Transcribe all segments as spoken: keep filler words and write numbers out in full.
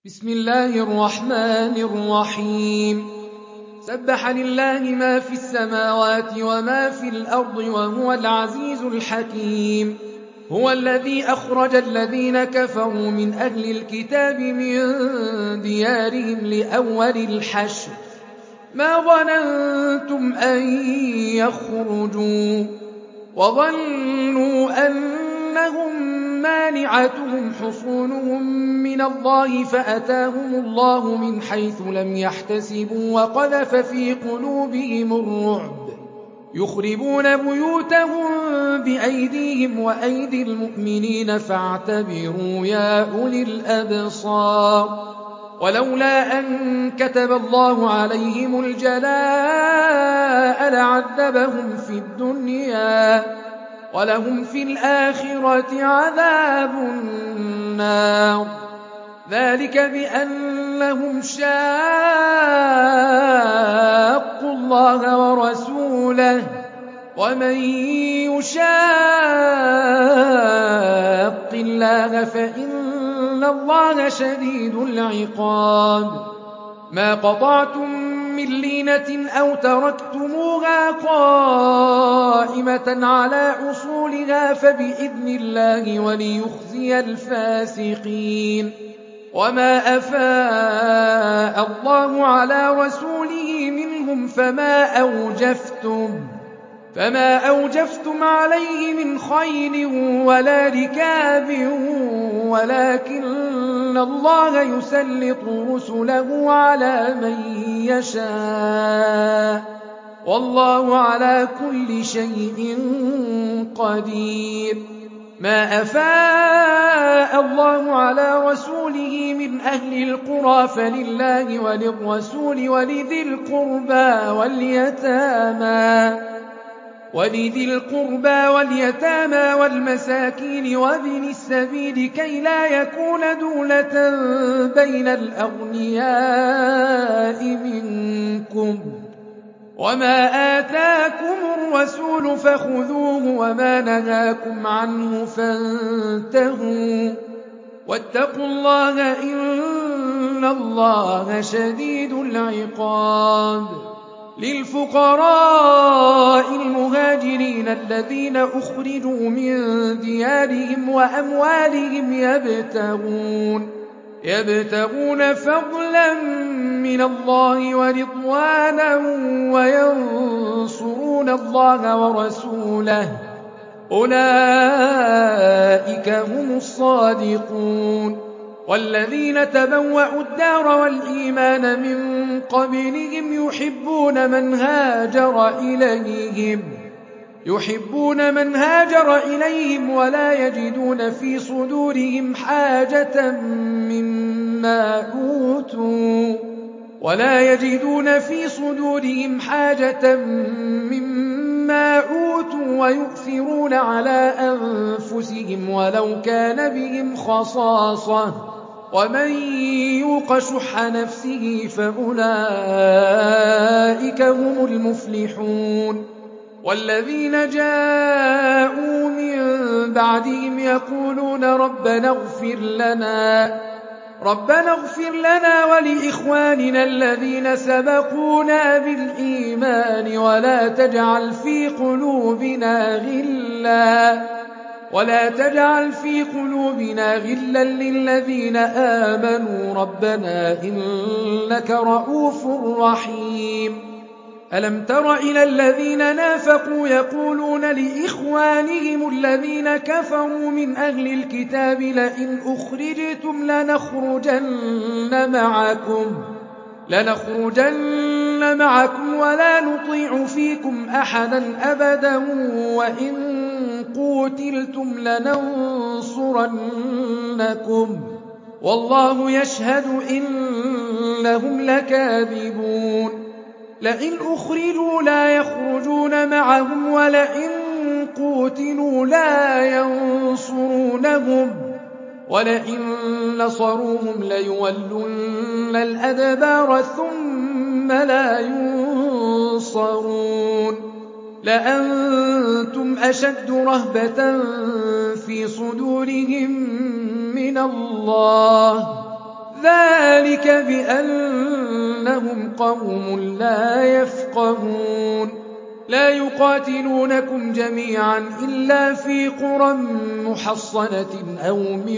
بسم الله الرحمن الرحيم سبح لله ما في السماوات وما في الأرض وهو العزيز الحكيم. هو الذي أخرج الذين كفروا من أهل الكتاب من ديارهم لأول الحشر ما ظننتم أن يخرجوا وظنوا أنهم مانعتهم حصونهم من الله فأتاهم الله من حيث لم يحتسبوا وقذف في قلوبهم الرعب يخربون بيوتهم بأيديهم وأيدي المؤمنين فاعتبروا يا أولي الأبصار. ولولا أن كتب الله عليهم الجلاء لعذبهم في الدنيا ولهم في الآخرة عذاب النار ذلك بأنهم شاقوا الله ورسوله ومن يشاق الله فإن الله شديد العقاب. ما قطعتم من لينة أو تركتموها قائمة على أصولها فبإذن الله وليخزي الفاسقين. وما أفاء الله على رسوله منهم فما أوجفتم فما أوجفتم عليه من خيل ولا ركاب ولكن الله يسلط رسله على من يشاء والله على كل شيء قدير. ما أفاء الله على رسوله من أهل القرى فلله وللرسول ولذي القربى واليتامى ولذي القربى واليتامى والمساكين وابن السبيل كي لا يكون دولة بين الأغنياء منكم. وما آتاكم الرسول فخذوه وما نهاكم عنه فانتهوا واتقوا الله إن الله شديد العقاب. للفقراء المهاجرين الذين أخرجوا من ديارهم وأموالهم يبتغون يبتغون فضلا من الله ورضوانا وينصرون الله ورسوله أولئك هم الصادقون. والذين تبوأوا الدار والإيمان من قبلهم يحبون من هاجر إليهم يحبون من هاجر إليهم ولا يجدون في صدورهم حاجة مما أوتوا ولا يجدون في صدورهم حاجة مما أوتوا ويؤثرون على أنفسهم ولو كان بهم خصاصة ومن يوق شح نفسه فأولئك هم المفلحون. والذين جاءوا من بعدهم يقولون ربنا اغفر لنا ربنا اغفر لنا ولإخواننا الذين سبقونا بالإيمان ولا تجعل في قلوبنا غلا ولا تجعل في قلوبنا غلا للذين آمنوا ربنا إنك رؤوف رحيم. ألم تر إلى الذين نافقوا يقولون لإخوانهم الذين كفروا من أهل الكتاب لئن أخرجتم لنخرجن معكم لنخرجن معكم ولا نطيع فيكم أحدا أبدا وإن قوتلتم لننصرنكم والله يشهد إنهم لكاذبون. لئن أخرجوا لا يخرجون معهم ولئن قوتلوا لا ينصرونهم ولئن نصروهم ليولن الأدبار ثم لا ينصرون. لأنتم أشد رهبة في صدورهم من الله ذلك بأنهم قوم لا يفقهون لا يقاتلونكم جميعا إلا في قرى محصنة أو من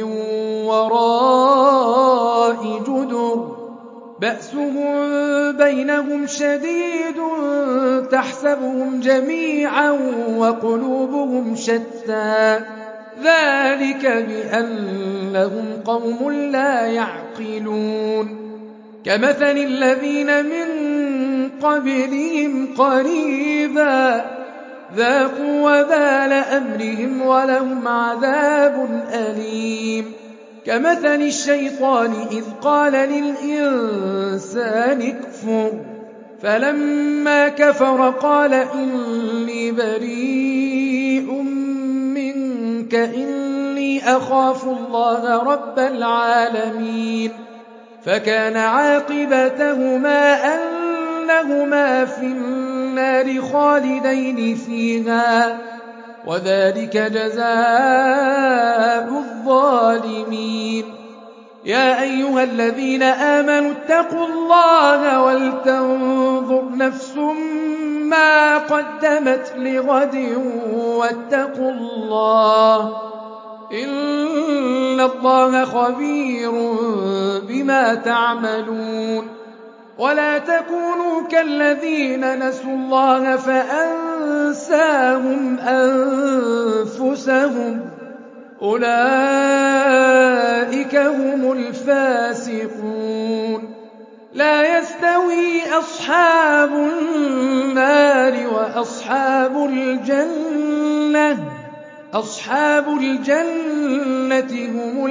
وراء جدر بأسهم بينهم شديد تحسبهم جميعا وقلوبهم شتى ذلك بأنهم قوم لا يعقلون كمثل الذين من قبلهم قريبا ذاقوا وبال أمرهم ولهم عذاب أليم كمثل الشيطان إذ قال للإنسان اكفر فلما كفر قال إني بريء منك إني أخاف الله رب العالمين فكان عاقبتهما أنهما في النار خالدين فيها وذلك جزاء الظالمين يا أيها الذين آمنوا اتقوا الله ولتنظر نفس ما قدمت لغد واتقوا الله إن الله خبير بما تعملون ولا تكونوا كالذين نسوا الله فأنساهم أنفسهم أولئك هم الفاسقون لا يستوي أصحاب النار وأصحاب الجنة أصحاب الجنة هم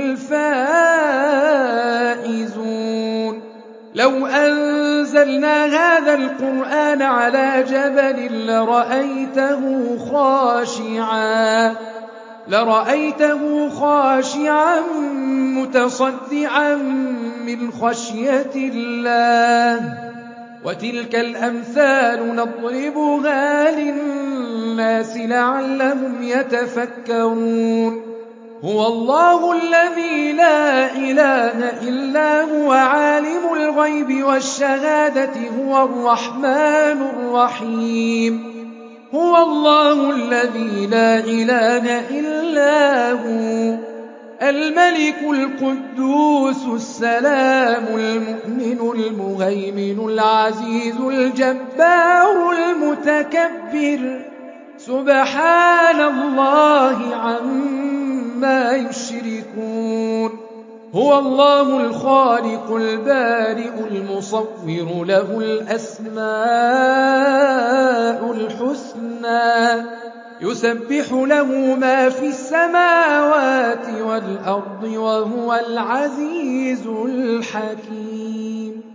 الفائزون لو أنزلنا هذا القرآن على جبل لرأيته خاشعا لرأيته خاشعا متصدعا من خشية الله وتلك الأمثال نضربها للناس لعلهم يتفكرون هو الله الذي لا إله إلا هو عالم الغيب والشهادة هو الرحمن الرحيم هو الله الذي لا إله إلا هو الملك القدوس السلام المؤمن المهيمن العزيز الجبار المتكبر سبحان الله عما يشركون هو الله الخالق البارئ المصور له الأسماء الحسنى يسبح له ما في السماوات والأرض وهو العزيز الحكيم